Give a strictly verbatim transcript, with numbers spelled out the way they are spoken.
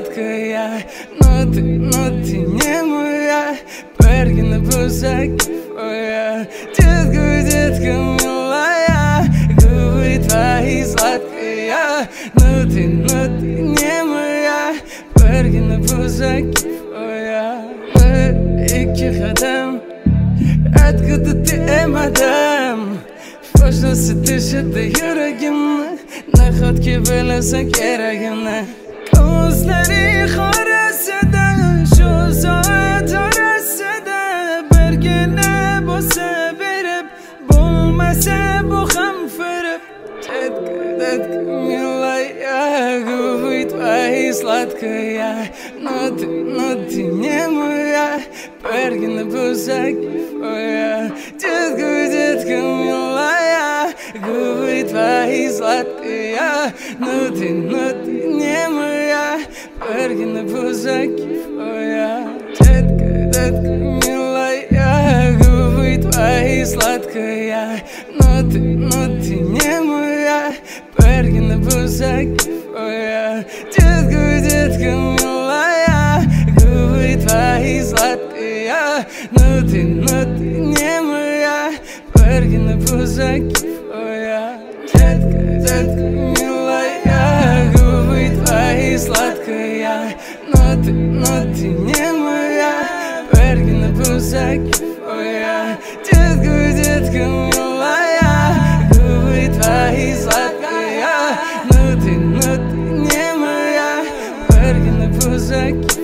сладкая, но ты, но ты не моя. Пергина бузаки твоя, детка, детка милая, губы твои сладкая, но ты, но ты не моя. Пергина бузаки твоя. Мы iki kadem, откуда ты, эй, мадам? Başlası dışıda yüreğimle, naxatki biləsən gərəgimlə. Qavuzları xarəsədə, şu saat arəsədə, bir günə bu səbirib, bulməsə bu xam fırıb. Детка, детка милая, губы твои сладкая, но ты, но ты не моя. Пергина бузаки твоя, детка, детка милая, губы твои сладкая, но ты, но ты не моя. Пергина бузаки твоя, детка, детка милая, губы твои сладкая, но ты, но ты не моя. Пергина бузаки твоя, детка, детка милая, губы твои сладкая, но ты, но ты не моя. Пергина бузаки твоя, детка, детка милая, губы твои сладкая, но ты, но ты не моя. Пергина бузаки твоя, детка, детка милая, губы твои сладкая, но ты, но ты не моя. Пергина бузаки.